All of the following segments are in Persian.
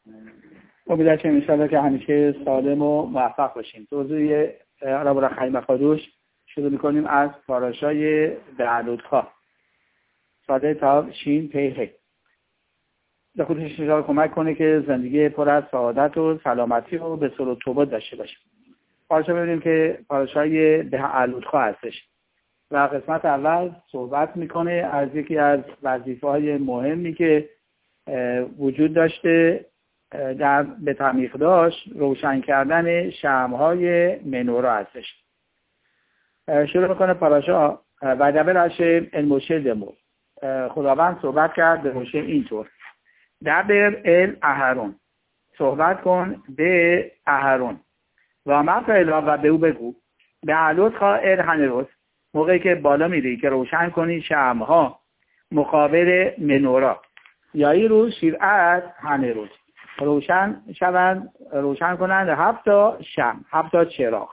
امیدوارم انشاءالله که همیشه سالم و موفق باشیم. توضیح عرب الرحیم مقادوش شروع میکنیم از پاراشای بعلودخا ساده تا شین پیه. به خودش انشاءالله کمک کنه که زندگی پر از سعادت و سلامتی و به سر و توبه داشته باشیم. پاراشا ببینیم که پاراشای بعلودخا هستش و قسمت اول صحبت میکنه از یکی از وظیفه‌های مهمی که وجود داشته در به تعمیق داشت، روشن کردن شمع‌های منورا هستش. شروع میکنه پاراشا و دبرش الموشه دمو. خداوند صحبت کرد به موشه اینطور: دبر ال اهرون، صحبت کن به اهرون و مفعلا و به او بگو به علودخا ال هنروس، موقعی که بالا میری که روشن کنی شمع‌ها مقابل منورا یا این روز شیرعت هنروس، روشن شوند، روشن کنند 7 تا شمع، 7 تا چراغ.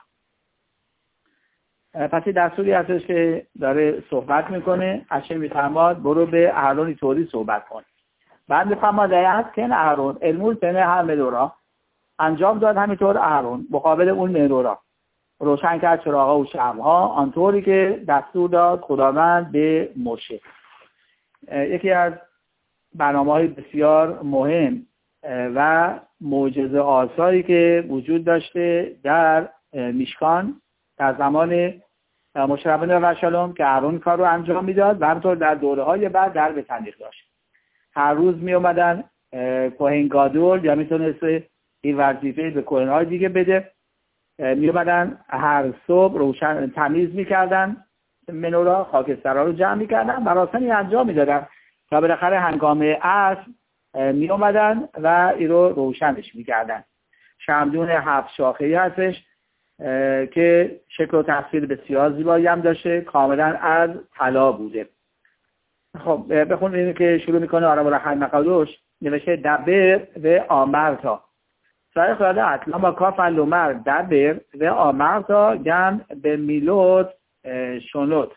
پس این دستوری هستش که داره صحبت میکنه. اشم میفرماد برو به اهرون طوری صحبت کن. بعد میفرماد هست که اهرون المول تنه هم منورا، انجام داد همینطور اهرون مقابل اون منورا، روشن کرد چراغا و شمع‌ها آنطوری که دستور داد خداوند به موشه. یکی از برنامه‌های بسیار مهم و معجزه آسایی که وجود داشته در میشکان در زمان موشه ربانی و شلوم که اهرون کار رو انجام میداد و همینطور در دوره‌های بعد در به تنیخ داشت. هر روز می اومدن کوهن گادول یا میتونست این وظیفه به کوهن‌های دیگه بده، می اومدن هر صبح روشن تمیز میکردن منورا، خاکسترها رو جمع میکردن، مراسمی انجام میدادن تا بالاخره هنگام عصر می اومدن و این رو روشنش میکردن. شمعدون 7 شاخه‌ای هستش که شکل و تصویر بسیار زیبایی هم داشته، کاملا از طلا بوده. خب بخونیم که شروع میکنه عرب الرحیم مقادوش نوشته دبر و آمرتا سایه خلاده اطلا با کاف اللومر دبر و آمرتا گم به میلود شنود.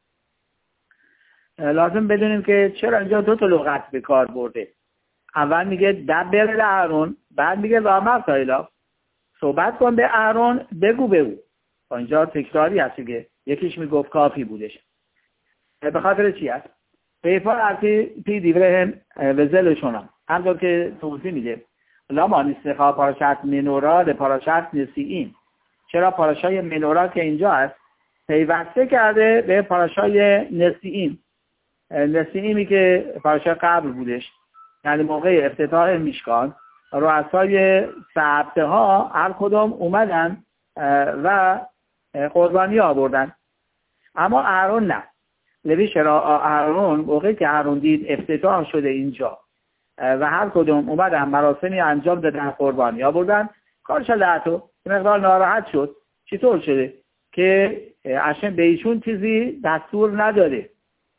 لازم بدونیم که چرا اینجا 2 تا لغت به کار برده. اول میگه دبر اهرون، بعد میگه و آمرتا الا، صحبت کن به اهرون بگو به او. اینجا تکراری هست که یکیش میگفت کافی بودش. به خاطر چی هست؟ پیفار ارتی پی دیوره هم وزلشونم همطور که توضیح میده لاما نیستخواه پاراشت منورا ده پاراشت نسیئین. چرا پاراشای منورا که اینجا هست پیوسته کرده به پاراشای نسیئین. نسیئینی که پاراشای قبل بودش، یعنی موقع افتتاح میشکان رؤسای سبته ها هر کدام اومدن و قربانی آوردن، اما اهرون نه. لوی چرا اهرون موقعی که اهرون دید افتتاح شده اینجا و هر کدوم اومدن مراسمی انجام دادن، قربانی آوردن، کارش لعتو مقدار ناراحت شد. چطور شده که اشم به ایشون چیزی دستور نداده،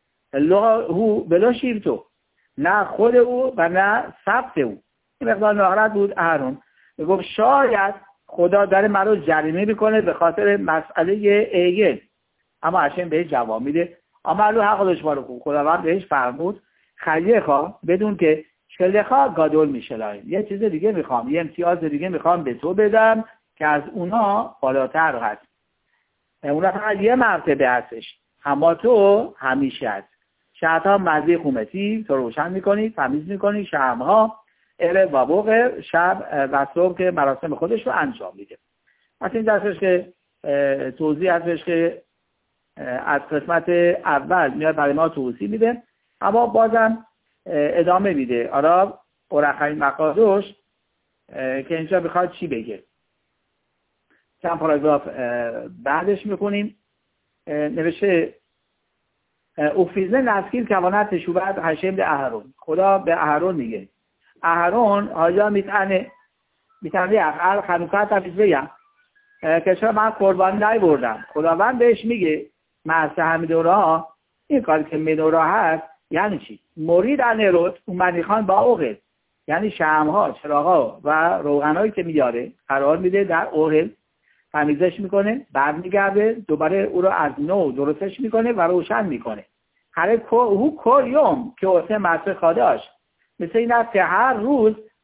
هو بلا شیرتو، نه خود او و نه ثبت او. این مقدار ناراحت بود اهرون، گفت شاید خدا داره من رو جریمه میکنه به خاطر مسئله ایگل. اما اشم بهش جواب میده عملو حق داشت بارو خوب. خداوند بهش فرمود خلیه خواه بدون که شلخا گادول میشه، یه چیز دیگه میخوام، یه امتیاز دیگه میخوام به تو بدم که از اونا بالاتر هست. اونا فقط یه مرتبه هستش، اما تو همیشه هست. شهدها مزی خومتی تو روشن میکنی، تمیز میکنی شمعها اره و بوق شب و صبح که مراسم خودش رو انجام میده. پس این درستش که توضیح هستش که از قسمت اول میاد برای ما توضیح میده، اما بازم ادامه میده عرب الرحیم مقادوش که اینجا بخواد چی بگه. چند پاراگراف بعدش میکنیم. نوشته اوفیزه نسکیل کوانت تشوبت هشم به اهرون. خدا به اهرون میگه اهرون آیا میتنه اقل خنوکت تفیز بگم که چرا من قربانی نبردم. خداوند بهش میگه مرسه همیدوره ها این کاری که منورا هست یعنی چی؟ مرید انروت اومدی خان با اوغل، یعنی شمع‌ها، چراغ‌ها و روغنایی که میاره قرار میده در اوغل، تمیزش میکنه، برمیگرده دوباره او رو از نو درستش میکنه و روشن میکنه. هر او کل یوم که واسه مرسه خاداش مثل این است که هر روز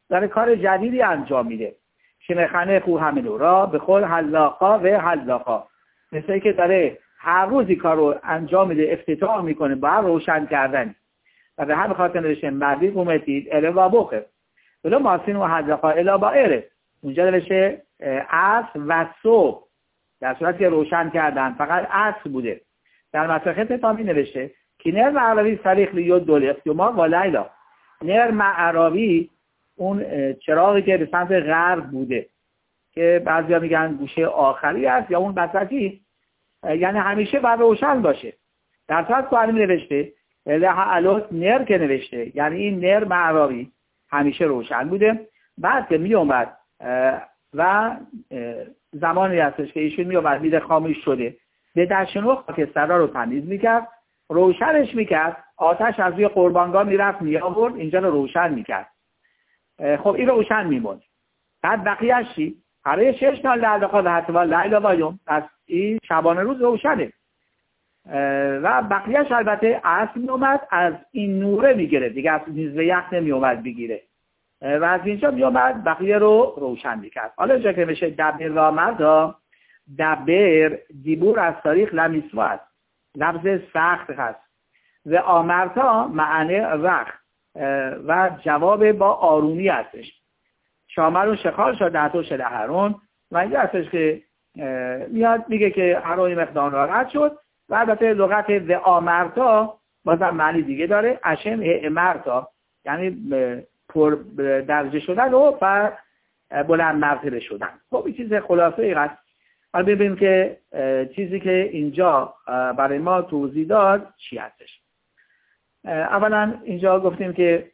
داره کار جدیدی انجام میده. شمخنه خو همینو را به خود حلاقا و حلاقا، مثل که داره هر روزی کار رو انجام میده، افتتاح میکنه با روشن کردن. و به همین خاطر نوشته مردی قومتید اله و بخه ولو ماسین و حلاقا اله با اره. اونجا نوشته عصر و صبح، در صورتی که روشن کردن فقط عصر بوده. در مساخت تامی نوشته که نر معربی صریخ لیود دوله اختیوما و لیلا. نر معربی اون چراغی که به سمت غرب بوده که بعضیا میگن گوشه آخری است یا اون وسطی، یعنی همیشه باید روشن باشه. در صورت که علمی نوشته لحالوت نر که نوشته، یعنی این نر معربی همیشه روشن بوده. بعد که می اومد و زمانی هستش که ایشون می اومد میده خاموش شده، به دشنو خاکسترها رو تمیز میکرد، روشنش میکرد، آتش از روی قربانگاه میرفت میآورد اینجا رو روشن میکرد. خب این روشن میموند. بعد بقیه‌اش چی؟ برای 6 تا لعلقا و حتما لیلا و یوم، پس این شبانه روز روشنه. و بقیه‌اش البته عصر میومد از این نوره میگیره دیگه، از نیزه یخ نمیومد بگیره و از اینجا میومد بقیه رو روشن میکرد. حالا اینجا که میشه دبر و مردا، دبر دیبور از تاریخ لمیسوا است، لفظ سخت هست و آمرتا معنی رخ و جواب با آرومی هستش. شامر و شخال شد دهتو شده هرون و اینجا هستش که میاد میگه که هرونی مقدار راحت شد. و البته لغت و آمرتا بازم معنی دیگه داره، اشم امرتا، یعنی پر درجه شدن و بلند مرتبه شدن. خب این چیز خلاصه ای هست. حالا ببینیم که چیزی که اینجا برای ما توضیح داد چی هستش. اولا اینجا گفتیم که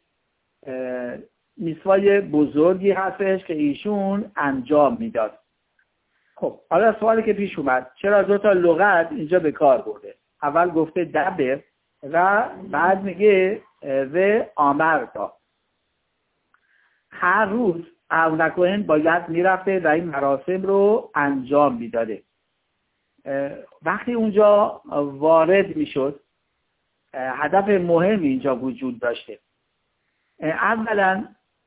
میسوای بزرگی هستش که ایشون انجام میداد. خب حالا سوالی که پیش اومد، چرا 2 تا لغت اینجا به کار برده؟ اول گفته دبر و بعد میگه و آمرتا. هر روز اونکوهن باید میرفته و این مراسم رو انجام میداده. وقتی اونجا وارد میشد هدف مهمی اینجا وجود داشته. اولا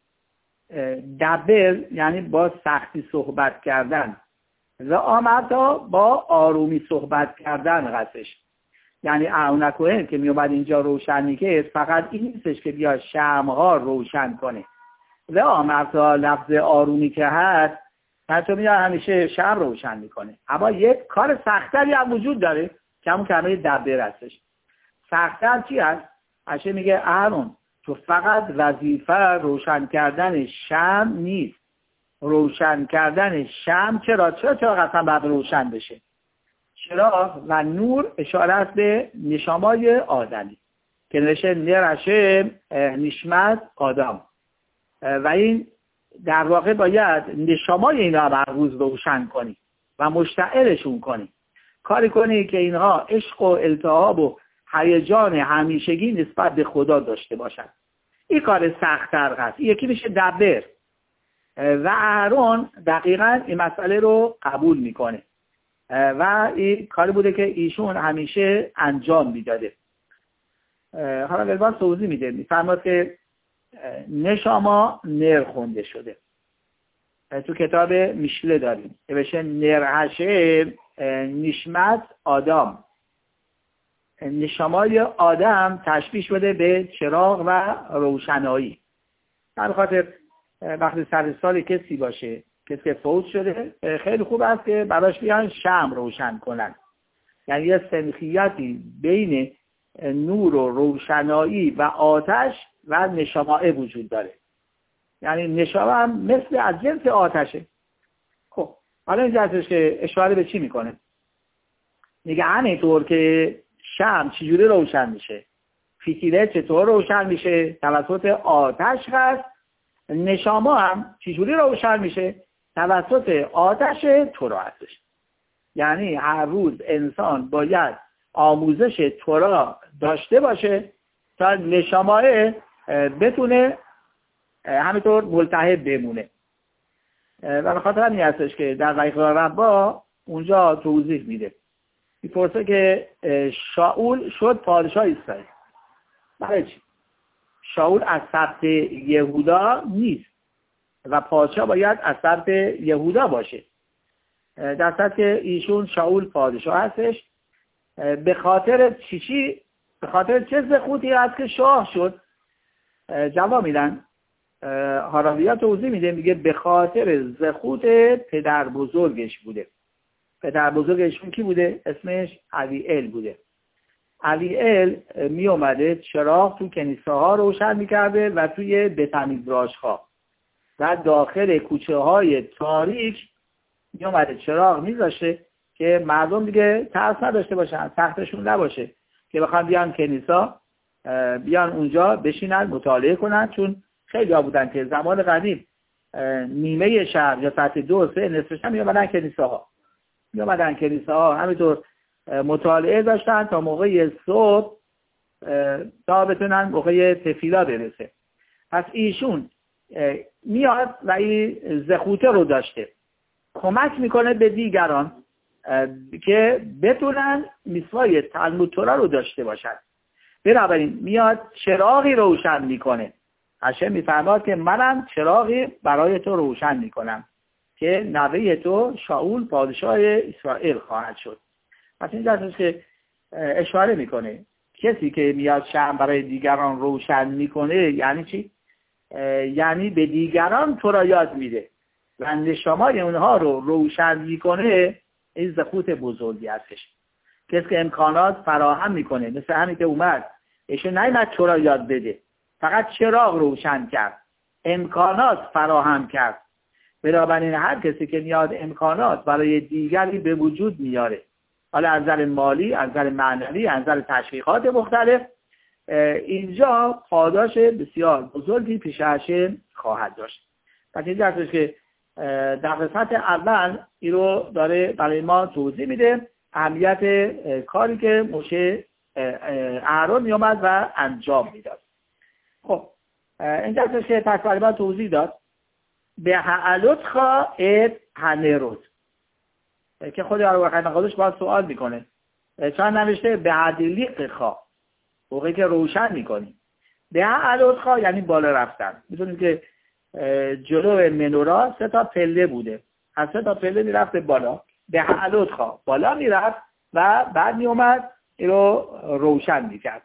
دبر یعنی با سختی صحبت کردن و آمرتا با آرومی صحبت کردن هستش. یعنی اونکوهن که میومد اینجا روشن میکرد فقط این نیستش که بیا شمع‌ها روشن کنه و آمرتا لفظ آرومی که هست حتی میاد همیشه شمع روشن میکنه، اما یک کار سختری هم وجود داره که همون کلمه دبر هستش. سخت‌تر چی هست؟ هشه میگه اهرون تو فقط وظیفه روشن کردن شمع نیست. روشن کردن شمع چرا قسم باید روشن بشه؟ چراغ و نور اشاره است به نشامای آدمی که نوشته نرشه نشمت آدم و این در واقع باید نشامای اینا هر روز روشن کنی و مشتعلشون کنی، کاری کنی که اینها عشق و التهاب و هیجان همیشگی نسبت به خدا داشته باشن. این کار سخت‌تر هست. یکی میشه دبر و اهرون دقیقاً این مسئله رو قبول میکنه و این کاری بوده که ایشون همیشه انجام میداده. حالا ولبان توضیح میده، میفرماد که نشاما نر خونده شده. تو کتاب میشله داریم نوشته نرهشه نشمت آدم، نشامای آدم تشبیه شده به چراغ و روشنایی. در خاطر وقتی سر سال کسی باشه، کسی که فوت شده، خیلی خوب است که براش بیان شمع روشن کنن. یعنی یه سنخیتی بین نور و روشنایی و آتش و نشامه وجود داره. یعنی نشامه هم مثل از جنس آتشه. خب حالا اینجا هستش که اشاره به چی میکنه؟ میگه همینطور که شمع چجوری روشن میشه، فتیله چطور روشن میشه؟ توسط آتش هست. نشامه هم چجوری روشن میشه؟ توسط آتش تورا هستش. یعنی هر روز انسان باید آموزش تورا داشته باشه تا نشامه بتونه همینطور ملتهب بمونه. و به خاطر همین هستش که در وحی ربا اونجا توضیح میده، میپرسه که شاول شد پادشاه اسرائیل. برای چی؟ شاول از سبط یهودا نیست، و پادشاه باید از سمت یهودا باشه. در صورت که ایشون شاول پادشاه هستش، به خاطر به خاطر چه زخوتی هست که شاه شد؟ جواب میدن، هاراویا توضیح میده، میگه به خاطر زخوت پدر بزرگش بوده. پدر بزرگشون کی بوده؟ اسمش اویل بوده. اویل می اومده چراغ تو کنیسه ها روشن میکرده و توی بتمیدراش ها و داخل کوچه های تاریک می اومده چراغ میذاشه که مردم دیگه ترس نداشته باشن، سختشون نباشه که بخوان بیان کنیسا، بیان اونجا بشینن مطالعه کنن. چون خیلی ها بودن که زمان قدیم نیمه شب یا ساعت 2-3 نصفش هم می اومدن کنیسه ها همینطور مطالعه داشتن تا موقع صبح تا بتونن موقع تفیلا برسه. پس ایشون میاد و این زخوته رو داشته، کمک میکنه به دیگران که بتونن میثوای تلمود تورا رو داشته باشن. بنابراین میاد چراغی روشن میکنه. هاشم میفرماد که منم چراغی برای تو روشن میکنم که نوه تو شاول پادشاه اسرائیل خواهد شد. پس این جاست که اشاره میکنه کسی که میاد شمع برای دیگران روشن میکنه یعنی چی؟ یعنی به دیگران تو را یاد میده و نشامای اونها رو روشن میکنه. این زخوت بزرگی هستش. کسی که امکانات فراهم میکنه، مثل همین که اومد ایشون نیامد تو را یاد بده، فقط چراغ روشن کرد، امکانات فراهم کرد. بنابراین هر کسی که میاد امکانات برای دیگری به وجود میاره، حالا از نظر مالی، از نظر معنوی، از نظر تشویقات مختلف، اینجا پاداش بسیار بزرگی پیش هاشم خواهد داشت. پس این درسش که در قسمت اول این رو داره برای ما توضیح میده، اهمیت کاری که موشه اهرون میامد و انجام میداد. خب این درسش که پس برای ما توضیح داد به هعلوتخا ات هنروت که خود آروخای مقادش باید سوال میکنه چند نوشته به عدلیق خوا موقعی که روشن میکنی. به هعلوتخا یعنی بالا رفتن. میتونیم که جلو منورا 3 پله بوده، از 3 پله میرفت بالا، به هعلوتخا بالا میرفت و بعد میومد این رو روشن میکرد.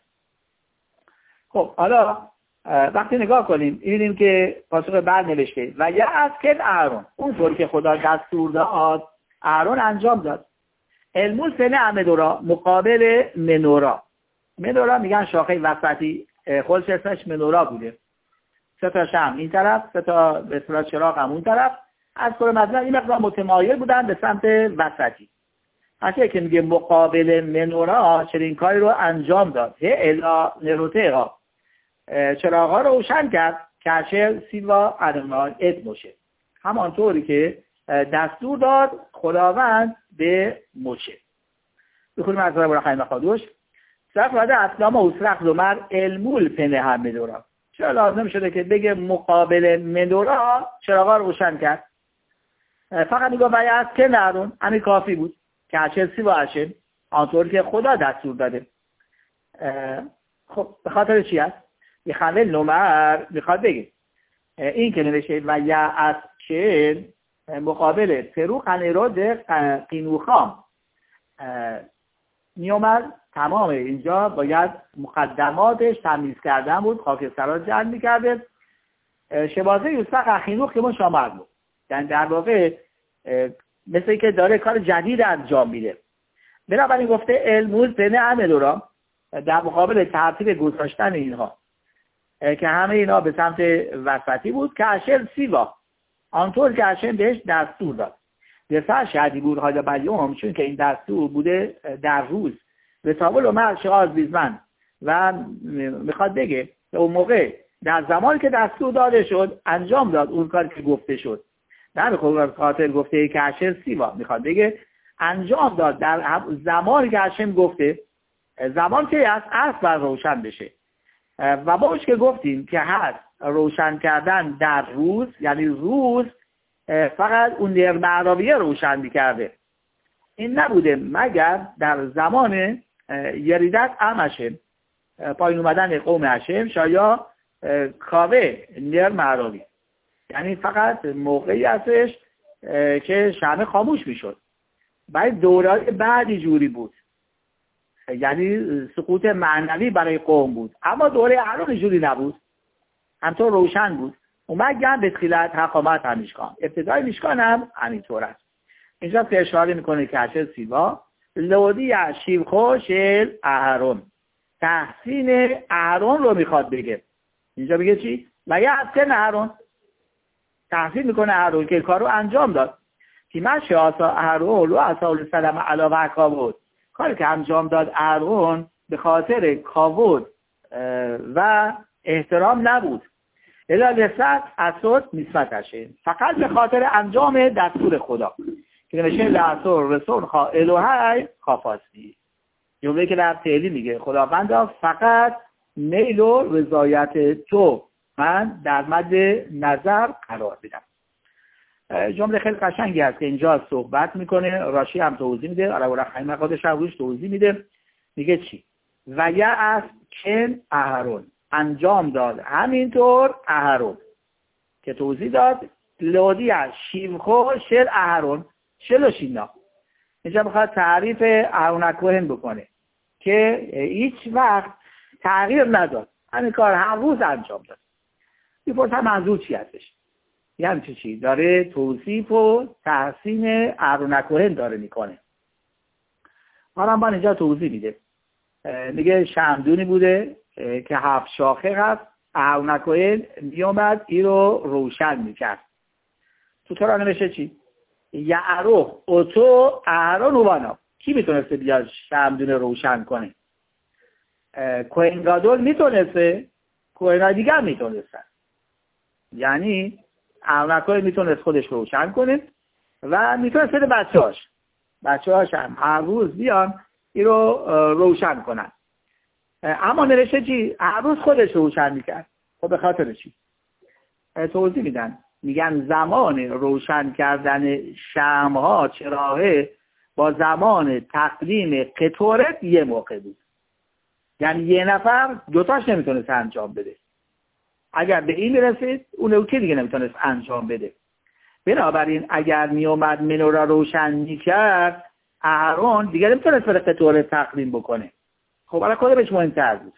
خب حالا وقتی نگاه کنیم می‌بینیم که پاسخ بعد نوشته و یا از کل اهرون، اونطور که خدا دستور داد اهرون انجام داد. المول سنه امدورا مقابل منورا. منورا میگن شاخه وسطی، خودش اسمش منورا بوده. 3 شمع این طرف، 3 به اصطلاح چراغ هم اون طرف. از طور مثلا این مقدار متمایل بودن به سمت وسطی. حتی که میگه مقابل منورا چنین کاری رو انجام داد. الا نروته‌ها چراغ‌ها رو روشن کرد کاشر سیوا ادونای ادموشه، همانطوری که دستور داد خداوند به موشه. بخونیم از آروخای مقادش. صرف وعده اسلام و اسرق زمر المول پنه هم مدورا. چرا لازم شده که بگه مقابل مدورا چراغ‌ها رو روشن کرد؟ فقط میگه ولی از که نرون همین کافی بود کاشر سیوا اشن، آنطور که خدا دستور داده. خب به خاطر چی است؟ میخواد نمر میخواد بگه این که نوشته و یا از که مقابل پرو قنیرود قینوخام میومد تمام اینجا باید مقدماتش تمیز کردن بود، خاکسترها جمع میکرده. شبازه یوسف اخینوخ که ما شامر بود، یعنی در واقع مثل که داره کار جدید انجام میده. بنابراین گفته الموز بین همه دورا در مقابل ترتیب گذاشتن اینها که همه اینا به سمت وسطی بود که اشل سیوا آنطور که اشل بهش دستور داد. دسته شدی بود حالا بیوم، چون که این دستور بوده در روز به تابل و مرد شغاز بیزمن و میخواد بگه اون موقع در زمانی که دستور داده شد انجام داد اون کاری که گفته شد. در خاطر گفته که اشل سیوا میخواد بگه انجام داد در زمانی که اشل گفته، زمان که از اصل روشن بشه. و باش که گفتیم که هست روشن کردن در روز، یعنی روز فقط اون نرمعراویه روشن میکرده. این نبوده مگر در زمان یریدت هشم، پایین اومدن قوم هشم، شایا کاوه نرمعراوی. یعنی فقط موقعی هستش که شمع خاموش میشد. بعد دورهای بعدی جوری بود، یعنی سقوط معنوی برای قوم بود. اما دوره اهرون جوری نبود، همطور روشن بود. اومد گم به تخیلت حقامت هم میشکان، ابتدای میشکان هم همینطور است. اینجا که اشاره میکنه که هشت سیوا لودی شیوخو شل اهرون، تحسین اهرون رو میخواد بگه. اینجا بگه چی؟ و یه حسن اهرون، تحسین میکنه اهرون که کار رو انجام داد. که من شیاسا اهرون رو اصال سلم علا و کاود، کاری که انجام داد اهرون به خاطر کاود و احترام نبود، الا لسد اسود نسبتشه، فقط به خاطر انجام دستور خدا که نمیشه لعصور رسول خواه الوهی خافاستی. جمله که در تعلیم میگه خداوندا فقط میل و رضایت تو من در مد نظر قرار بدم. جمله خیلی قشنگی هست که اینجا صحبت میکنه. راشی هم توضیح میده، علاوه بر خیلی مقادش هم روش توضیح میده. میگه چی؟ و یه از کن اهرون، انجام داد همینطور اهرون که توضیح داد. لودی از شیمخو شل اهرون، شل و شینا. اینجا میخواد تعریف اهرون کوهن بکنه که هیچ وقت تغییر نداد، همین کار هر روز انجام داد. میپرسم منظور چی هستش؟ یعنی چی؟ داره توصیف و تحسین اهرون کوهن داره میکنه. رمبان اینجا توضیح میده، میگه شمدونی بوده که 7 شاخه هست. اهرون کوهن میومد این رو روشن میکرد. تو تورا نمیشه چی؟ یعروخ اوتو اهرون اوبانا. کی میتونسته بیاد شمدون روشن کنه؟ کوهن گادول میتونسته، کوهن دیگه هم میتونستن. یعنی اهرون کوهن میتونست خودش روشن کنه و میتونست بده بچه‌هاش هم هر روز بیان این رو روشن کنن. اما نوشته چی؟ هر روز خودش روشن میکرد. خب به خاطر چی؟ توضیح میدن، میگن زمان روشن کردن شمع‌ها چراغه با زمان تقدیم قطورت یه موقع بود. یعنی یه نفر دوتاش نمیتونست انجام بده. اگر به این میرسید اون که دیگه نمیتونست انجام بده. بنابراین اگر میومد منورا روشن میکرد اهرون دیگه نمیتونست برای قطورت تقدیم بکنه. خب برای خود بهش مهمتر بود.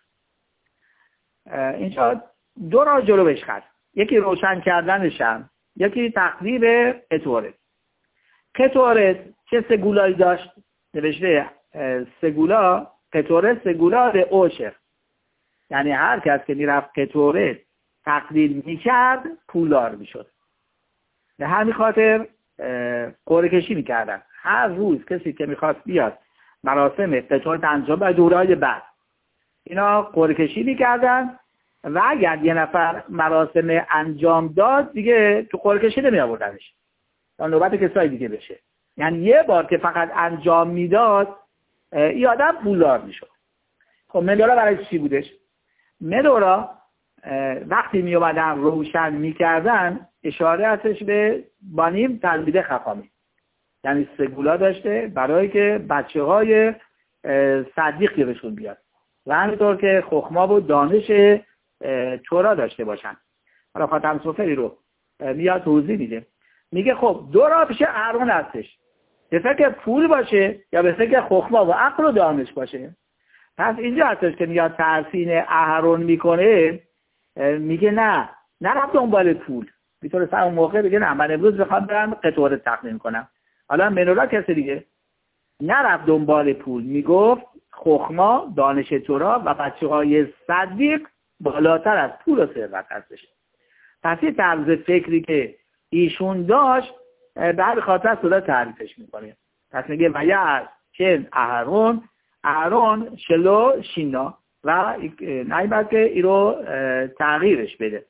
اینجا دو راه جلو بهش خست، یکی روشن کردنشم، یکی تقدیم قطورت. قطورت چه سگولایی داشت؟ نوشته سگولا، قطورت سگولا به اوشر، یعنی هر کس که میرفت قطورت تقدیم میکرد پولدار میشد. به همین خاطر قرعه کشی میکردن. هر روز کسی که میخواست بیاد مراسم قطورت انجام بده دورهای بعد، اینا قرعه کشی میکردن و اگر یه نفر مراسم انجام داد دیگه تو قرعه کشی نمی آوردنش تا نوبت کسای دیگه بشه. یعنی یه بار که فقط انجام میداد این آدم پولدار میشد. خب مدورا برای چی بودش؟ مدورا وقتی می اومدن روشن میکردن اشاره هستش به بانیم تلمیده خفامی، یعنی سگولا داشته برای که بچه های صدیق گیرشون بیاد و همینطور که خخما و دانش تورا داشته باشن. حالا خاتم سفری رو میاد توضیح میده، میگه خب دو راه پیش اهرون هستش، به فکر پول باشه یا به فکر خخما و عقل و دانش باشه. پس اینجا هستش که میاد تحسین اهرون میکنه، میگه نه نرفت دنبال پول. میتونه سر اون موقع بگه نه من امروز بخوام برم قطورت تقدیم کنم. حالا منولا کسی دیگه نرفت دنبال پول، میگفت خخما، دانش تورا و بچه های صدیق بالاتر از پول و ثروت هستش. پس این طرز فکری که ایشون داشت به هر خاطر صدا تعریفش میکنه. پس میگه و یا چن اهرون شلو شینا و نایبت که ای رو تغییرش بده.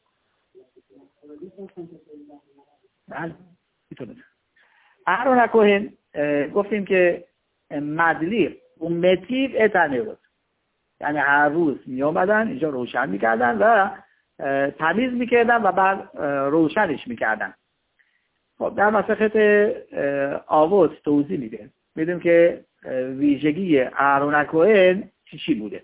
اهرون کوهن گفتیم که مدلیق و متیب اتنه بود، یعنی هر روز می آمدن اینجا روشن میکردن و تمیز میکردن و بعد روشنش میکردن. خب در مسخت آوت توضیح میده، میدونیم که ویژگی اهرون کوهن چی بوده.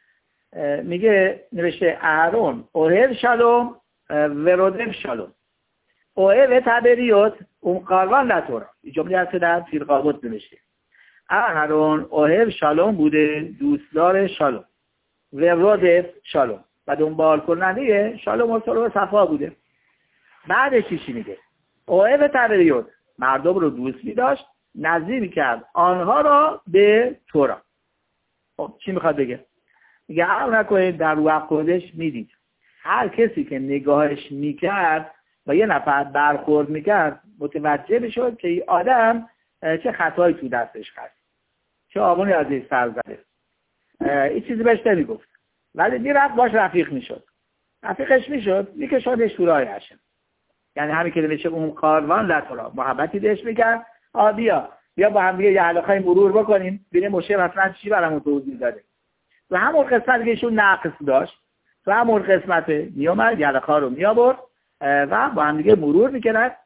میگه نوشته اهرون اوهر شالوم ورودف شالوم، اوه و تبریوت اون قاروان لطورا. این جمله هست که در فیلقابوت نوشته. اهرون اوهب شالوم بوده، دوستدار شالوم، و رودف شالوم و دنبال کننده شالوم و صلح و صفا بوده. بعدش چی میگه؟ اوه و تبریوت مردم رو دوست می‌داشت، نزدیک می‌کرد آنها را به تورا. خب چی میخواد بگه؟ میگه عقل نکنید در وقت خودش میدید هر کسی که نگاهش میکرد و یه نفر برخورد میکرد متوجه میشد که این آدم چه خطایی تو دستش هست، چه آبونی از این سر زده. این چیزی بهش نمیگفت، ولی میرفت باش رفیق میشد، رفیقش میشد، میکشادش تو راه هشم. یعنی همین که نمیشه اون کاروان لطورا محبتی بهش میکرد. بیا با هم دیگه یه علاقه مرور بکنیم ببینیم مشه مثلا چی برامون توضیح داده. و همون قسمت که ایشون ناقص داشت و همون قسمت میومد یلخا رو میآورد و با هم دیگه مرور میکرد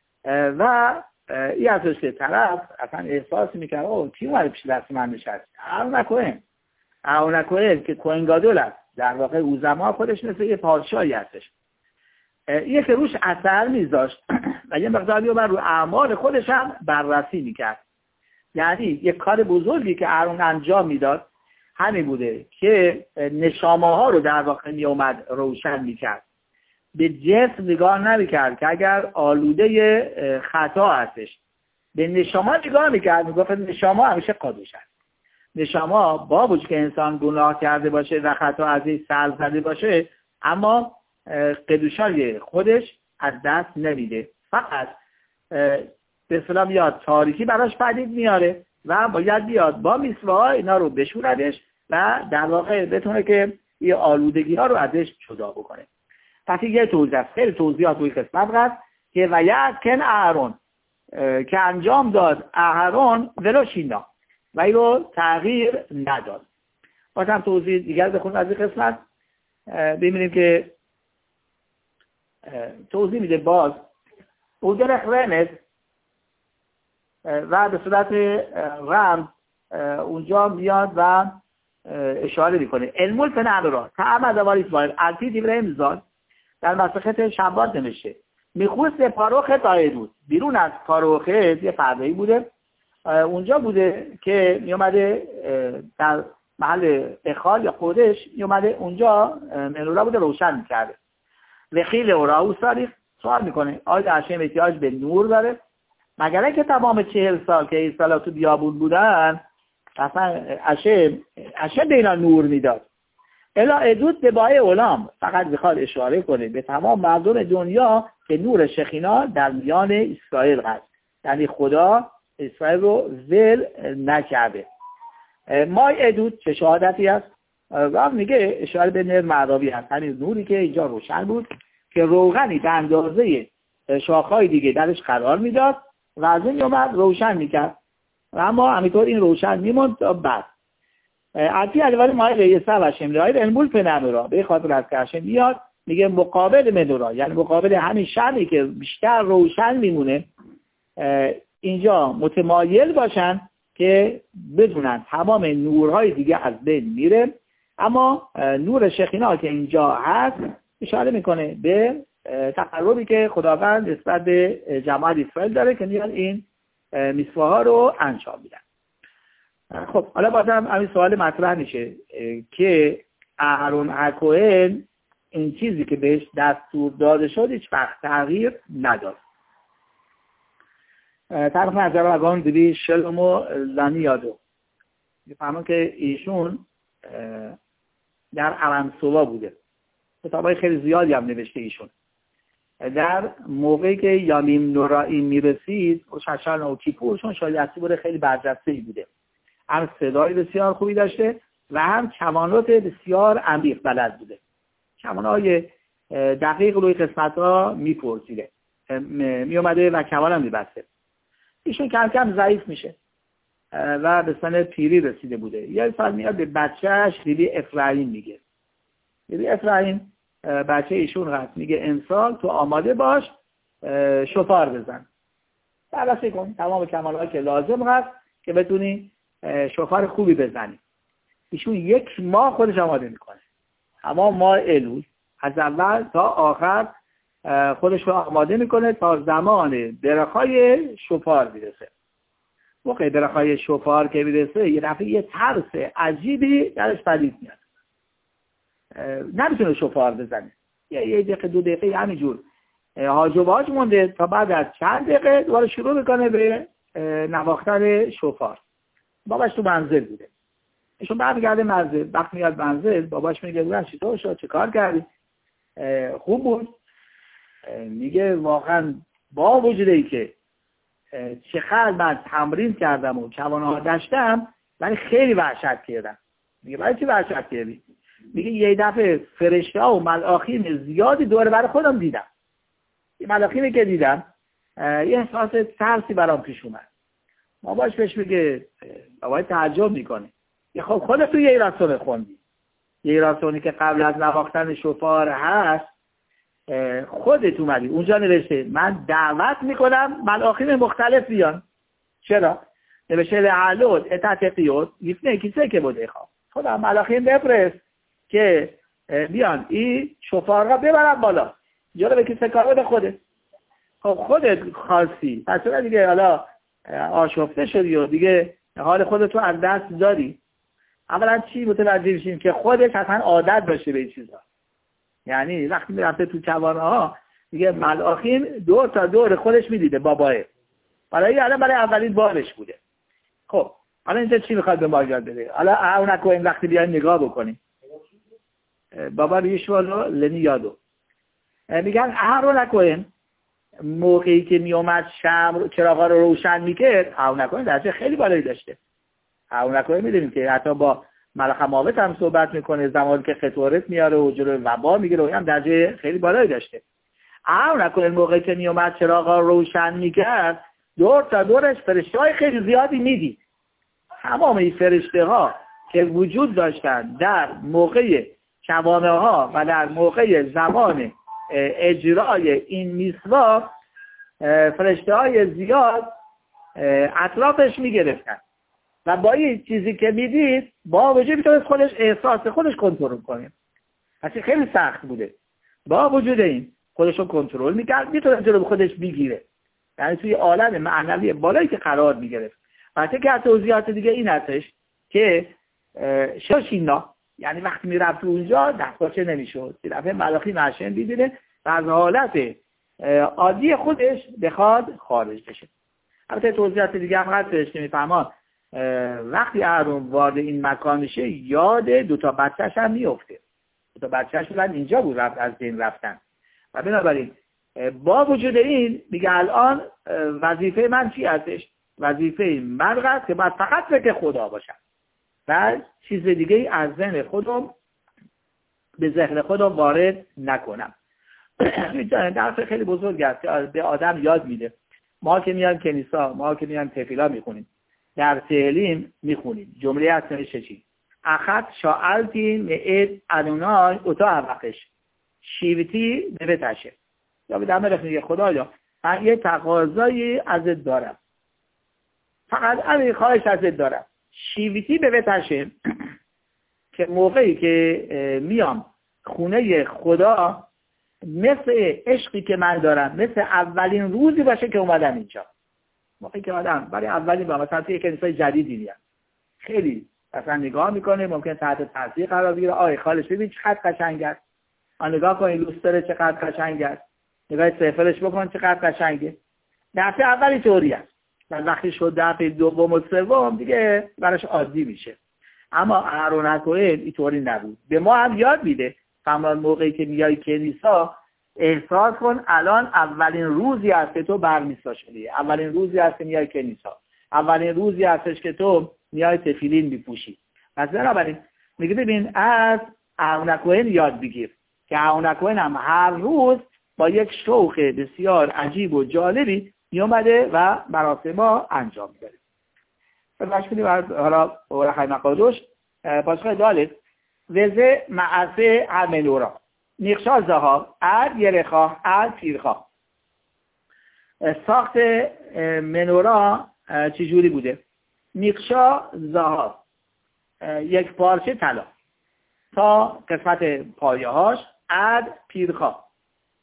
و این ازش طرف اصلا احساس میکرد اوه کی اومده پیش دست من نشست؟ اون نکوه که کوهن گادول است، در واقع او زمان خودش مثل یه پادشاهی هستش. یه که روش اثر میذاشت و یه مقداری رو اعمال خودش هم بررسی میکرد. یعنی یه کار بزرگی که ارون انجام میداد همین بوده که نشامه ها رو در واقع می اومد روشن میکرد. به جسم نگاه نمیکرد که اگر آلوده خطا هستش، به نشامه نگاه میکرد، میگفت نشامه همیشه قادوش هست. نشامه با وجود که انسان گناه کرده باشه و خطا از این سر زده باشه، اما قدوشای خودش از دست نمیده، فقط به اصطلاح میاد تاریکی براش پدید میاره و باید بیاد با میسواها اینا رو بشوردش و در واقع بتونه که این آلودگی ها رو ازش جدا بکنه. پس یه توضیح است، خیلی توضیحات روی قسمت هست که و یعکن اهرون که انجام داد اهرون ولو شینا و این رو تغییر نداد. بازم توضیح دیگر بخونم از این قسمت ببینیم که توضیح میده. باز اودرخ رمز و به صورت رمز اونجا میاد و اشاره میکنه علمول فنعب را تعمد وار اسماعیل الفی دیبره امزاد در مسخط شبات نمیشه میخوست پاروخ تایدود. بیرون از پاروخ یه پردهی بوده، اونجا بوده که میومده در محل اخال یا خودش میومده اونجا منوره بوده روشن میکرده. وخیل و راو ساریخ سوال میکنه آیا هشم احتیاج به نور داره؟ مگر که تمام 40 سال که این سالا تو بیابون بودن اصلا هشم به اینا نور میداد. الا ادود به بای علام فقط بخواد اشاره کنه به تمام مردم دنیا که نور شخینا در میان اسرائیل هست، یعنی خدا اسرائیل رو ول نکرده. مای ادود چه شهادتی است؟ و میگه اشاره به نور معراوی هست، یعنی نوری که اینجا روشن بود که روغنی به اندازه شاخهای دیگه درش قرار میداد و از این اومد روشن میکرد و اما همینطور این روشن میموند تا بعد عطی علیوال مای ریسه و شمرهای علمول پنمورا به خاطر از که هشم میاد میگه مقابل منورا، یعنی مقابل همین شمی که بیشتر روشن میمونه اینجا متمایل باشن که بدونن تمام نورهای دیگه از بین میره، اما نور شخینا که اینجا هست اشاره میکنه به تقربی که خداوند نسبت به جماعت اسرائیل داره که میان این میسواها رو انجام میدن. خب حالا بازم همین سوال مطرح میشه که اهرون الکوهن این چیزی که بهش دستور داده شد هیچ وقت تغییر نداد. طرف نظر اگان دیدی شلمو زنی یادو میفهمون که ایشون در ارمسوا بوده، کتابای خیلی زیادی هم نوشته ایشون. در موقعی که یامیم نورایی میرسید و ششن و کیپورشون شایستی بوده، خیلی برجسته‌ای بوده، هم صدای بسیار خوبی داشته و هم کمانات بسیار عمیق بلد بوده، کمانهای دقیق روی قسمت ها میپرسیده میومده و کمان هم میبسته. ایشون کم کم ضعیف میشه و به سن پیری رسیده بوده. یه سال میاد به بچهش بیبی افرایم میگه، بیبی افرایم بچه ایشون هست، میگه امسال تو آماده باش شفار بزن، بررسی کن تمام کمال‌هایی که لازم هست که بتونی شفار خوبی بزنی. ایشون 1 ماه خودش آماده میکنه، اما ماه الول از اول تا آخر خودش رو آماده میکنه تا زمان درخای شفار میرسه. موقع درخای شفار که میرسه یه دفعه یه ترس عجیبی درش پدید میاد، نمیتونه شفار بزنه. یه دقیقه 2 دقیقه همینجور هاج و واج مونده تا بعد از چند دقیقه دوباره شروع میکنه به نواختن شفار. باباش تو منزل بوده، ایشون برمیگرده منزل. وقت میاد منزل باباش میگه بودن چطور شد، چه کار کردی؟ خوب بود. میگه واقعا با وجود ای که چقدر من تمرین کردم و جوان‌ها داشتم ولی خیلی وحشت کردم. میگه برای چی وحشت کردی؟ میگه یه دفعه فرشته‌ها و ملاخین زیادی دور بر خودم دیدم. این ملاخینی که دیدم یه احساس ترسی برام پیش اومد. باباش بهش میگه، بابای تعجب میکنه، خب خودت تو یه رسول خوندی، یه رسولی که قبل از نواختن شفار هست خودت اومدی اونجا نوشته من دعوت میکنم ملاخین مختلف بیان. چرا؟ نوشته لعلود اتتقیود یفنه کیسه که بوده خواه خدا ملاخین بفرست که بیان این شفار را ببرن بالا، جلو به کیسه کار بده خودت. خب خودت خواستی پس چرا دیگه حالا آشفته شدی و دیگه حال خودتو از دست داری؟ اولا چی متوجه میشیم که خودش اصلا عادت داشته به این چیزا. یعنی وقتی میرفته تو کوانه‌ها دیگه ملاخین دور تا دور خودش میدیده باباه، برای اولین بارش بوده. خب حالا اینجا چی میخواد به ما یاد بده؟ حالا اونکو این وقتی بیاین نگاه بکنیم بابا ریشوالو لنی یادو میگن اونکو موقعی که میومد شمع چراغا رو روشن میکرد اونکو درجه خیلی بالایی داشته. اونکو میدونیم که حتی با ملخ مابت هم صحبت میکنه، زمانی که خطورت میاره و جلوی وبا میگیره و هم درجه خیلی بالایی داشته. اونکو موقعی که میومد چراغا رو روشن میکرد دور تا دورش فرشته‌های خیلی زیادی میدید. تمام این فرشته‌ها که وجود داشتن در موقع شبانه ها و در موقع زمان اجرای این میثوا فرشته‌های زیاد اطرافش میگرفتن و با این چیزی که میدید با وجود میتونست خودش احساس خودش کنترل کنه. پس خیلی سخت بوده. با وجود این خودش رو کنترل میکرد، میتونه جلو خودش بگیره. یعنی توی عالم معنوی بالایی که قرار میگرفت. البته که توضیحات دیگه این هستش که شاشینا یعنی وقتی میرفت اونجا دستپاچه نمیشد، یه دفعه ملاخی معشن بیدینه و از حالت عادی خودش بخواد خارج بشه. البته توضیحات دیگه هم هستش که میفهمان وقتی اهرون وارد این مکان میشه یاد 2 تا بچه‌ش هم میفته. 2 تا بچه‌ش بودن اینجا بود رفت از دین رفتن و بنابراین با وجود این میگه الان وظیفه من چی هستش؟ وظیفه من هست که باید فقط فکر خدا باشم و چیز دیگه از ذهن خودم به ذهن خودم وارد نکنم. این درس خیلی بزرگ است که به آدم یاد میده. ما که میان کنیسا، ما که میان تفیلا میخونیم، در تهلیم میخونیم جمله هست نوشته چی؟ اخت شاعلتی معید ادونای اوتا اوقش شیوتی نوتشه یا به دمه رخ میگه خدایا من یه تقاضایی ازت دارم، فقط همین خواهش ازت دارم شیوتی به وتشه که موقعی که میام خونه خدا مثل عشقی که من دارم مثل اولین روزی باشه که اومدم اینجا. موقعی که آدم برای اولین بار مثلا توی کنیسای جدیدی میاد خیلی مثلا نگاه میکنه ممکن تحت تاثیر قرار بگیره، آی خالص ببین چقدر قشنگ است، نگاه کن لوستر چقدر قشنگ است، نگاه سفرش بکن چقدر قشنگه. دفعه اولی طوری است و وقتی شد دفعه دوم و سوم دیگه براش عادی میشه. اما اهرون کوهن اینطوری نبود. به ما هم یاد میده فهمان موقعی که میای کنیسا احساس کن الان اولین روزی است که تو برمیسا شدی، اولین روزی است که میای کنیسا، اولین روزی هستش که تو میای تفیلین میپوشی. پس بنابراین میگه ببین از اهرون کوهن یاد بگیر که اهرون کوهن هم هر روز با یک شوق بسیار عجیب و جالبی میومده و مراسم انجام میداره. باش کنیم حالا اورخای مقادوش پاسخ دالت وزه معسه همنورا نیخشا زها اد یرخا اد پیرخا. ساخت منورا چجوری بوده؟ نیخشا زها یک پارچه طلا تا قسمت پایه هاش اد پیرخا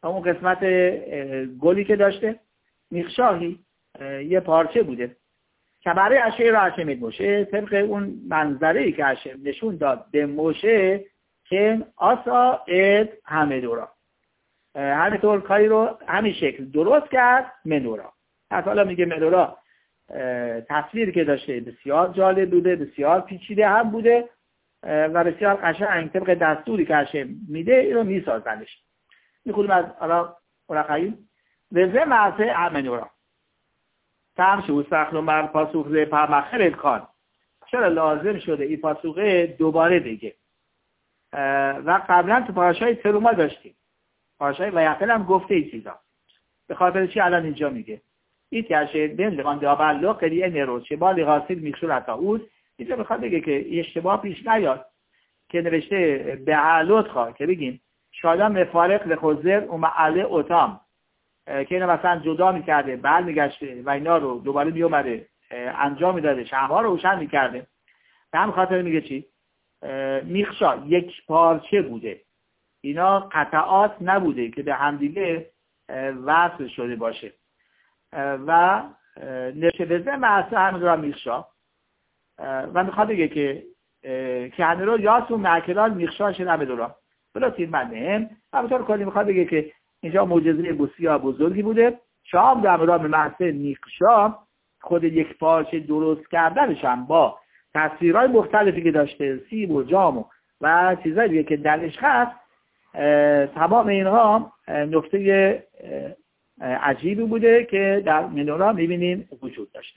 اون قسمت گلی که داشته، میخشاهی یه پارچه بوده که برای اشعه را هشم موشه طبق اون منظره‌ای که هشم نشون داد به موشه که آسا اد همه دورا، همینطور کاری رو همین شکل درست کرد منورا. حالا میگه منورا تصویری که داشته بسیار جالب بوده، بسیار پیچیده هم بوده و بسیار قشنگ طبق دستوری که هشم میده این رو میسازنش. میخونیم از اورقایی وزه معصه منورا تم شو سخلو مر پاسوخه پرمخر کان. چرا لازم شده این پاسوخه دوباره بگه؟ و قبلا تو پاراشای تروما داشتیم، پاراشای ویقل هم گفته این چیزا. به خاطر چی الان اینجا میگه؟ این تیشه بین لغان دیابلو قریه نرو چه بالی غاسیل میشور حتا اود. اینجا بخواد بگه که اشتباه پیش نیاد که نوشته به علوت خواه که بگیم شادم مفارق لخوزر و معله اوتام که اینو مثلا جدا میکرده بعد میگشته و اینا رو دوباره میومده انجام میداده، شمها رو روشن میکرده. به هم خاطر میگه چی؟ میخشا یک پارچه بوده، اینا قطعات نبوده که به همدیگه وصل شده باشه و نشه بزن محصه همین را میخشا و میخواد بگه که همین رو یاسون معکلال میخشا شده همه دورا بلا تیر منهم. همونطور کلی میخواد بگه که اینجا معجزه بسیار بزرگی بوده. شام در مرام محصه میخشا خود یک پارچه درست کردنش هم با تصویرهای مختلفی که داشته، سیب و جام و چیزایی دیگه که درش هست، تمام اینها نکته عجیبی بوده که در منورا میبینیم وجود داشته.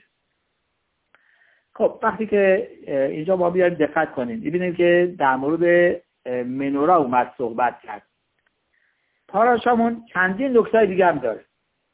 خب وقتی که اینجا ما بیایم دقت کنیم میبینیم که در مورد منورا اومد صحبت کرد. پاراشامون چندین نکته دیگه هم داره.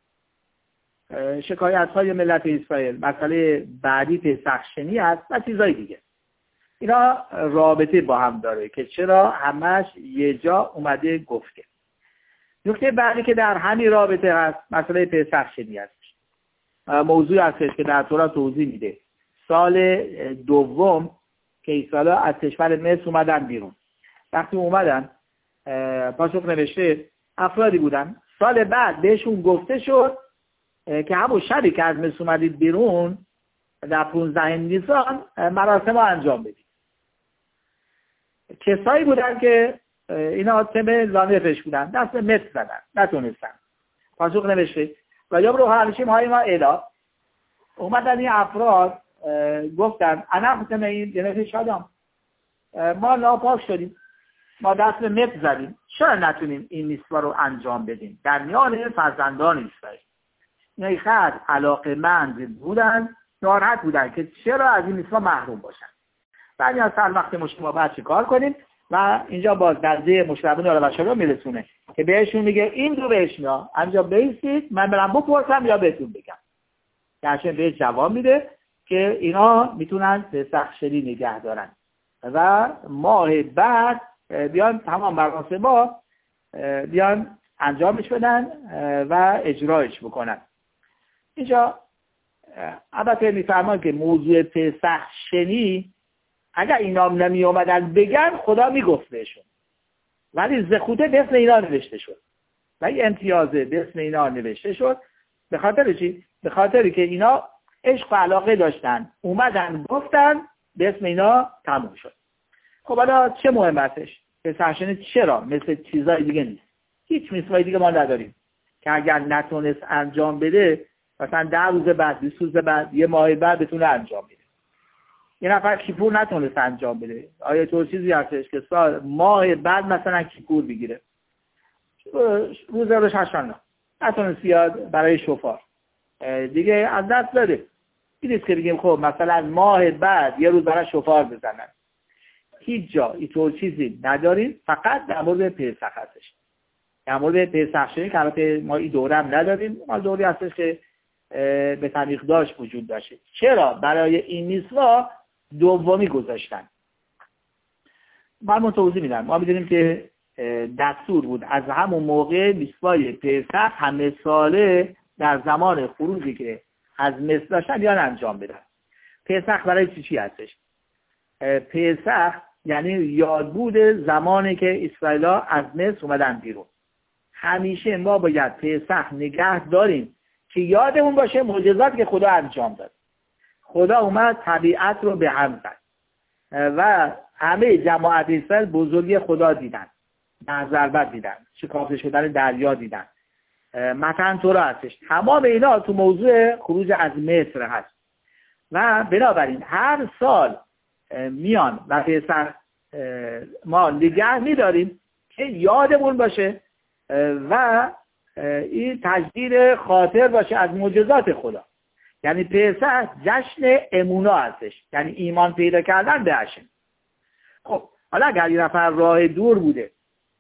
شکایت های ملت اسرائیل، مسئله بعدی پسخ شنی هست و چیزای دیگه. اینا رابطه با هم داره که چرا همش یه جا اومده گفته. نکته بعدی که در همین رابطه هست مسئله پسخ شنی هست. موضوع هستش که در تورات توضیح میده. سال دوم که اسرائیل از کشور مصر اومدن بیرون، وقتی اومدن پاسخ نوشته افرادی بودن سال بعد بهشون گفته شد که همون شبی که از مصر اومدید بیرون در 15 نیسان مراسم رو انجام بدید. کسایی بودن که اینا تم لانفش بودن، دست مصر زدن، نتونستن. پاسخ نوشته و یا برو هرشیم های ما الا اومدن این افراد گفتن انا ختم این جنت شادم ما ناپاک شدیم، ما دست به مصر زدیم، چرا نتونیم این میثوا رو انجام بدیم در میان فرزندان اسرائیل؟ اینا خیلی علاقه‌مند بودن، ناراحت بودن که چرا از این میثوا محروم باشن. بعد از سال وقت مشکل بعد چه کار کنیم و اینجا باز درجه مشربون آلوشه رو میرسونه که بهشون میگه این دو بهشنا همینجا بیستید من برم بپرسم یا بهتون بگم. درشن بهش جواب میده که اینا میتونن پسخ شنی نگه دارن و ماه بعد بیان تمام مراسم بیان انجامش بدن و اجرایش بکنن. اینجا البته میفرمان که موضوع پسخ شنی اگر اینا نمی اومدن بگن خدا میگفت بهشون، ولی زخوته به اسم اینا نوشته شد و این امتیازه به اسم اینا نوشته شد. به خاطر چی؟ به خاطری که اینا عشق و علاقه داشتن، اومدن گفتن به اسم اینا تموم شد. خب حالا چه مهم هستش؟ پسخ شنی چرا مثل چیزای دیگه نیست؟ هیچ میثوای دیگه ما نداریم که اگر نتونست انجام بده مثلا 10 روز بعد 20 روز بعد یه ماه بعد بتونه انجام بده. یه نفر کیپور نتونست انجام بده، آیا تو چیزی هستش که ماه بعد مثلا کیپور بگیره، روز روش هشتانه نتونست بیاد برای شفار دیگه از دست داده. این نیست که بگیم خب مثلا ماه بعد یه روز برای شفار بزنن. هیچ جا اینطور چیزی نداریم، فقط در مورد پسخ هستش. در مورد پسخ شنی که البته ما این دوره هم نداریم، ما دوری هستش که به طریق داشت وجود داشته. چرا برای این میثوا دومی گذاشتن؟ من توضیح میدم. ما میدونیم که دستور بود از همون موقع میثوای پسخ همه ساله در زمان خروجی که از مصر داشتن بیان انجام بدن. پسخ برای چی هستش؟ پسخ یعنی یادبود زمانی که اسرائیل‌ها از مصر اومدن بیرون. همیشه ما باید پسح نگه داریم که یادمون باشه معجزات که خدا انجام داد. خدا اومد طبیعت رو به هم زد و همه جماعت اسرائیل بزرگی خدا دیدن، ضربت دیدن، شکافته شدن دریا دیدن، متن تورا هستش. تمام اینا تو موضوع خروج از مصر هست و بنابراین هر سال میان و پسح ما نگه میداریم که یادمون باشه و این تجدید خاطر باشه از معجزات خدا. یعنی پسح جشن امونا هستش، یعنی ایمان پیدا کردن به هشم. خب حالا اگر این نفر راه دور بوده،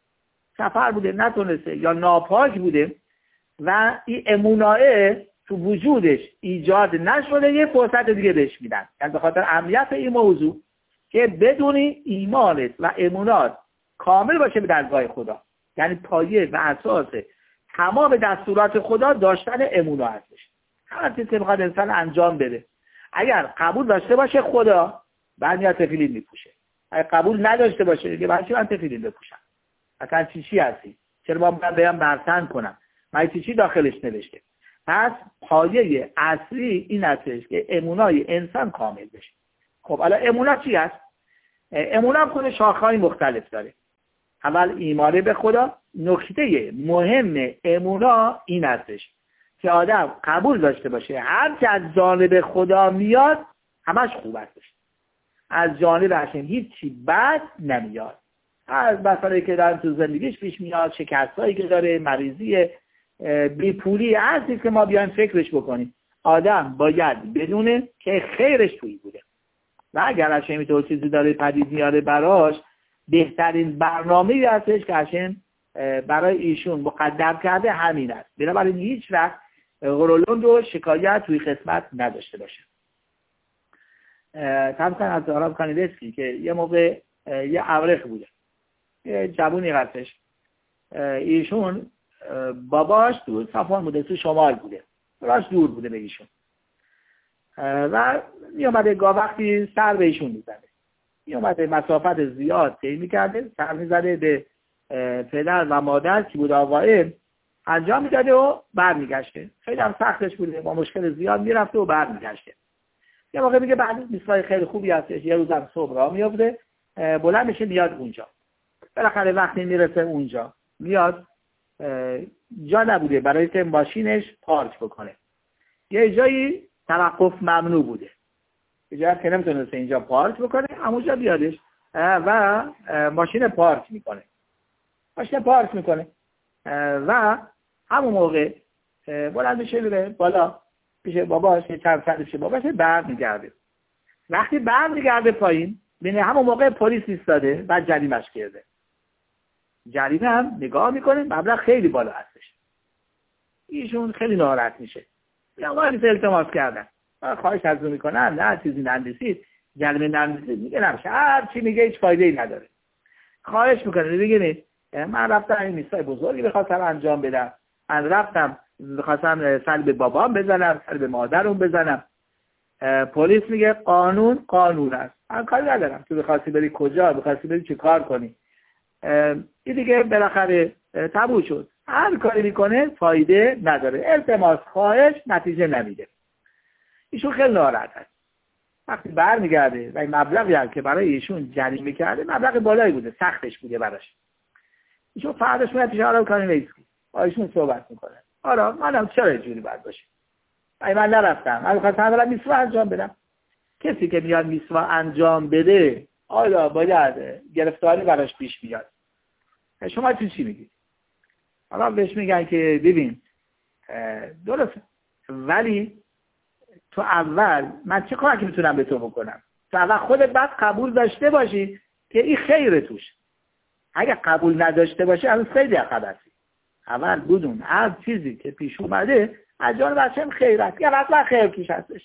سفر بوده، نتونسته یا ناپاک بوده و این اموناه تو وجودش ایجاد نشده، یه فرصت دیگه بهش میدن. یعنی به خاطر اهمیت این موضوع که بدونی ایمانت و امونات کامل باشه به درگاه خدا. یعنی پایه و اساس تمام دستورات خدا داشتن امونا هستش. هر چیزی که میخواد انسان انجام بده اگر قبول داشته باشه خدا، بعد میاد تفیلین میپوشه. اگر قبول نداشته باشه دیگه بعد چی من تفیلین بپوشم؟ اصلا چی هستی؟ چرا با من بیام برتن کنم؟ من چی داخلش نوشته؟ پس پایه اصلی این هستش که امونای انسان کامل بشه. خب حالا امونا چی هست؟ امونا خود شاخه‌های مختلف داره. اول ایمان به خدا. نکته مهم امونا این هستش که آدم قبول داشته باشه هر چه از جانب خدا میاد همش خوب هستش، از جانب هشم هیچی بد نمیاد. از مسائلی که دارن تو زندگیش پیش میاد، شکستایی که داره، مریضی، بیپولی، هر چیزی که ما بیایم فکرش بکنیم، آدم باید بدونه که خیرش تویی بوده و اگر هشم تو چیزی داره پدید میاره براش، بهترین برنامه‌ای هستش که هشم برای ایشون مقدر کرده همین است. بنابراین هیچ وقت غرولند و شکایت توی قسمت نداشته باشه. طبعا از آرام کانیدسکی که یه موقع یه ابرخ بوده، یه جوونی هستش، ایشون باباش تو صفان بوده، تو شمال بوده، راست دور بوده به ایشون و میومده گاه وقتی سر به ایشون میزده، میومده مسافت زیاد طی میکرده، سر میزده به پدر و مادر که بود آقایه، انجام میداده و برمیگشته. خیلی هم سختش بوده، با مشکل زیاد میرفته و برمیگشته. یه موقع میگه بعد میسای خیلی خوبی هستش، یه روزم صبح راه میافته، بلند میشه میاد اونجا. بالاخره وقتی میرسه اونجا میاد، جا نبوده برای که ماشینش پارک بکنه. یه جایی توقف ممنوع بوده، یه جایی که نمیتونسته اینجا پارک بکنه، همونجا بیادش و ماشین پارک میکنه. ماشین پارک میکنه و همون موقع بلند میشه میره بالا پیش باباش، چند سال پیش باباش برمیگرده. وقتی برمیگرده پایین ببینه همون موقع پلیس ایستاده و جریمه‌اش کرده. جریمه هم نگاه میکنه، مبلغ خیلی بالا هستش. ایشون خیلی ناراحت میشه. یا وارد التماس کردن، خواهش از اون میکنن نه چیزی نندیسید، جریمه نندیسید، میگه نمیشه، هر چی میگه هیچ فایده‌ای نداره. خواهش میکنه ببینید من رفتم این میسای بزرگی بخواستم انجام بدم، من رفتم بخواستم سر به بابام بزنم، سر به مادرم بزنم. پلیس میگه قانون است، من کاری ندارم، تو بخواستی بری کجا، بخواستی بری چه کار کنی. این دیگه بالاخره تموم شد. هر کاری میکنه فایده نداره، التماس، خواهش، نتیجه نمیده. ایشون خیلی ناراحت است. وقتی برمیگرده و این مبلغی هم که برای ایشون جریمه کرده مبلغ بالایی بوده، سختش بوده براش. ایشون فرداش میاد پیش آرام کانیدسکی، با ایشون صحبت میکنه. آرام منم چرا اینجوری باید باشه؟ من نرفتم، من می‌خواستم برام میسوا انجام بدم. کسی که میاد میسوا انجام بده آیا باید گرفتاری براش پیش بیاد؟ شما چی میگید؟ حالا بهش میگن که ببین درست، ولی تو اول من چه کاری میتونم به تو بکنم؟ تو اول خودت باید قبول داشته باشی که این خیره توش. اگه قبول نداشته باشه از خیلی عقب هستی. اول بدون هر چیزی که پیش اومده از جان بچه‌م خیر است، یا اصلا خیر توش هستش.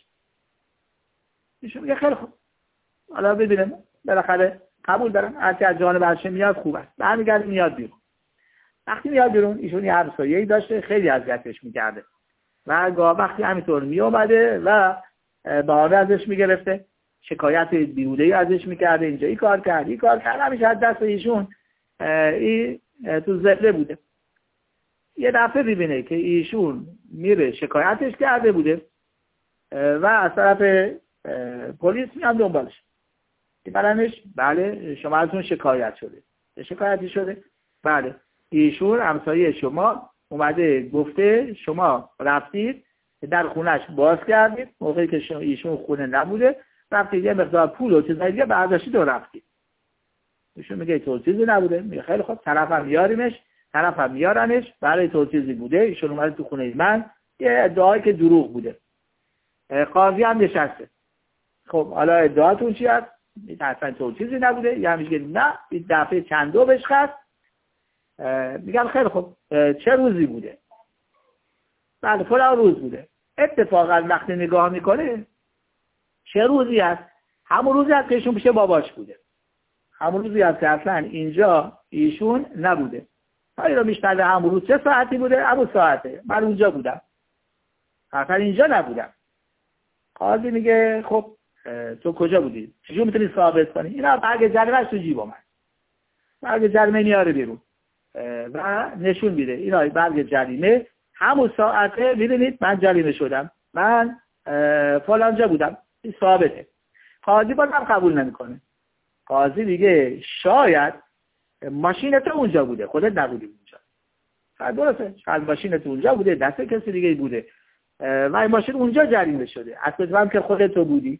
ایشون میگه خیلی خوب، حالا ببینم بالاخره قبول دارم، هرچی از جان بچه میاد خوب است. برمیگرده میاد بیرون. وقتی میاد بیرون ایشون یه همسایه‌ای داشته خیلی اذیتش میکرده و وقتی همینطور میومده و بهانه ازش میگرفته، شکایت بیهوده‌ای ازش میکرده، اینجا این کار کرد، همیشه از دست ایشون این تو زبده بوده. یه دفعه ببینه که ایشون میره شکایتش کرده بوده و از طرف پلیس میان دنبالش. برنش بله شما ازون شکایت شده. شکایتی شده؟ بله ایشون همسایه شما اومده گفته شما رفتید در خونش باز کردید موقعی که ایشون خونه نبوده، رفتید یه مقدار پول و چیزایی دیگه برداشتید و رفتید. ایشون میگه تو چیزی نبوده. میگه خیلی خوب طرفم میاریمش، طرفم میارنش، برای تو چیزی بوده، ایشون اومده تو خونه من، یه ادعایی که دروغ بوده. قاضی هم نشسته. خب حالا ادعاتون چی هست؟ اصلا تو چیزی نبوده. یا میگه نه این دفعه چندو بشخص. میگم خیلی خوب چه روزی بوده؟ بله فلان روز بوده. اتفاقا وقتی نگاه میکنه چه روزی هست؟ همون روزی هست که ایشون پیش باباش بوده. همون روزی هست که اصلا اینجا ایشون نبوده. حالا رو میشنده همون روز چه ساعتی بوده؟ همون ساعته. من اونجا بودم. اصلا اینجا نبودم. قاضی میگه خب تو کجا بودی؟ چجور میتونی ثابت کنی؟ اینا برگ جریمه‌اش تو جیبم هست. برگ جریمه میاره بیرون و نشون میده. اینا برگ جریمه همون ساعته میدونید من جریمه شدم. من فلانجا بودم. این ثابته. قاضی بازم قبول نمیکنه. قاضی میگه شاید ماشین تو اونجا بوده، خودت نبودی اونجا. درسته. شاید ماشین تو اونجا بوده، دست کسی دیگه بوده. و این ماشین اونجا جریمه شده. اصلا که خودت تو بودی.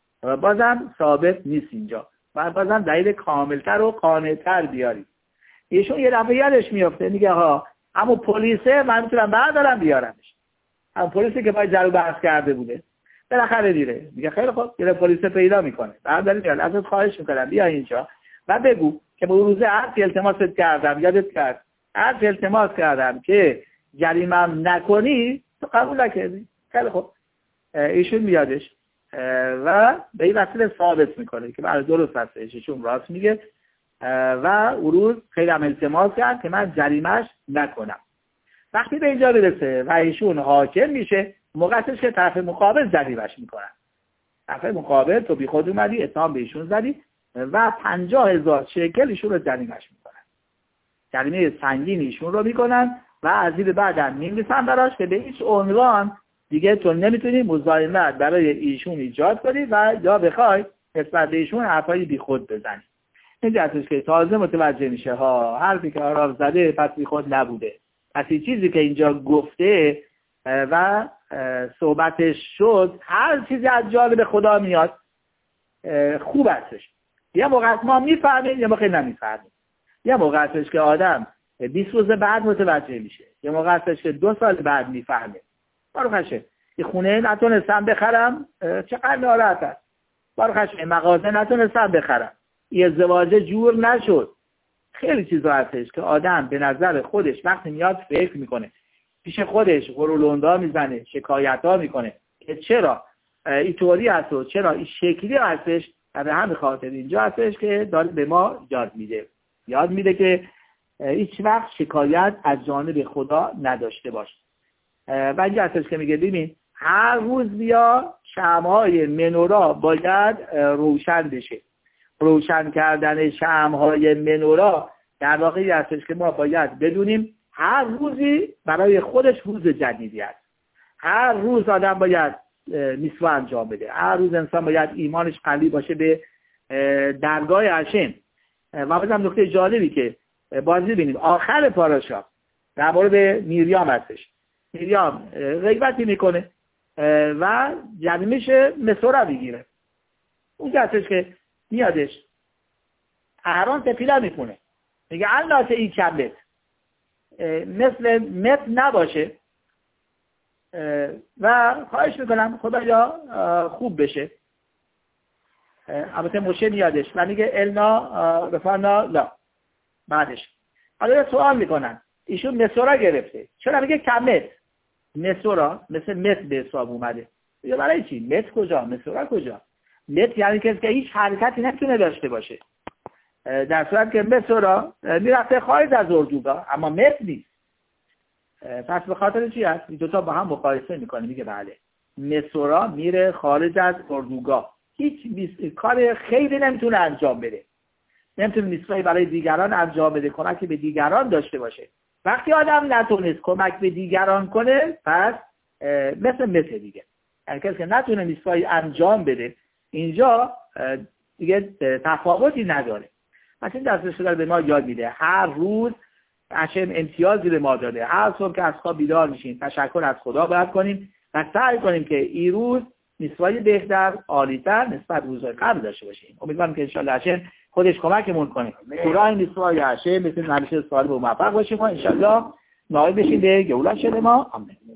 بازم ثابت نیست اینجا. و بازم دلیل کاملتر و قانع‌تر بیاری. ایشون یه دفعه یادش میفته میگه ها همون پلیسه من میتونم بردارم بیارمش. همون پلیسی که باید جلو بحث کرده بوده. بالاخره دیره. میگه خیلی خوب یه پلیس پیدا میکنه. برداری میاد. ازت خواهش میکنم بیا اینجا و بگو که به روز عرض التماست کردم، یادت کرد. عرض التماس کردم که جریمه‌ام نکنی، تو قبول نکردی. خیلی خوب. ایشون میادش و به این وسیله ثابت میکنه که بله درست هست. ایشون راست میگه و اون روز خیلی هم التماس کرد که من جریمه‌اش نکنم. وقتی به اینجا برسه و ایشون حاکم میشه، موقعش که طرف مقابل جریمه‌اش میکنن. طرف مقابل تو بی خود اومدی اتهام به ایشون زدی و 50,000 شکل ایشون رو جریمه‌اش میکنن. جریمه سنگین ایشون رو میکنن و از این بعد هم می‌نویسن براش که به هیچ عنوان دیگه تو نمیتونی مزاحمت برای ایشون ایجاد کنی و یا بخوای نسبت به ایشون حرفای بی خود بزنی. این هستش که تازه متوجه میشه ها حرفی که آرام زده پس بی خود نبوده. پس این چیزی که اینجا گفته و صحبتش شد هر چیزی از جانب خدا میاد خوب هستش. یه موقع ما میفهمیم یه موقع نمیفهمیم. یه موقع هستش که آدم 20 روز بعد متوجه میشه. یه موقع هستش که 2 سال بعد میفهمه. باروخشه این خونه نتونستم بخرم چقدر ناراحت است. باروخشه مغازه نتونستم بخرم. یه ازدواج جور نشد. خیلی چیزا هستش که آدم به نظر خودش وقتی میاد فکر میکنه پیش خودش غرولندا میزنه، شکایت‌ها میکنه که چرا اینطوری هست و چرا این شکلی هستش. به همین خاطر اینجا هستش که داره به ما یاد میده که هیچ وقت شکایت از جانب خدا نداشته باش. و اینجا هستش که میگه ببین هر روز بیا شمع‌های منورا باید روشن بشه. روشن کردن شمع‌های منورا در واقع هستش که ما باید بدونیم هر روزی برای خودش روز جدیدی است. هر روز آدم باید میسوا انجام بده. هر روز انسان باید ایمانش قوی باشه به درگاه هشم. و بازم نکته جالبی که باز ببینیم آخر پاراشا در مورد میریام هستش. میریام غیبتی میکنه و جریمه‌اش مسوره میگیره. اونجا هستش که میادش اهران تپیله میکنه میگه الناس این کمت مثل مت نباشه و خواهش میکنم خدایا خوب بشه. البته موشه میادش و میگه النا رفانا لا. بعدش حالا سوال میکنن ایشون مسورا گرفته چرا میگه کمت؟ مسورا مثل مت به حساب اومده. میگه برای چی؟ مت کجا؟ مسورا کجا؟ مت یعنی که هیچ حرکتی نتونه داشته باشه. در صورت که مسورا میرفته خارج از اردوگاه اما مت نیست. پس به خاطر چی هست؟ این دوتا با هم مقایسه میکنه. میگه بله مسورا میره خارج از اردوگاه، هیچ کار خیلی نمیتونه انجام بده، نمیتونه میسوایی برای دیگران انجام بده، کمکی به دیگران داشته باشه وقتی آدم نتونست کمک به دیگران کنه پس مثل دیگه، یعنی کسی که نتونه میثوای انجام بده اینجا دیگه تفاوتی نداره. پس این دستور به ما یاد میده هر روز هشم امتیازی به ما داده. هر صبح که از خواب بیدار میشیم تشکر از خدا باید کنیم و سعی کنیم که این روز میثوای بهتر، عالی‌تر نسبت به روزهای قبل داشته باشیم. امیدوارم که ان شاء الله هشم خودش کمکمون کنه. سورای میثوای هشم مثل همیشه سوال و موفق باشیم و ان شاء الله نائل بشیم به گولت شده ما. آمین.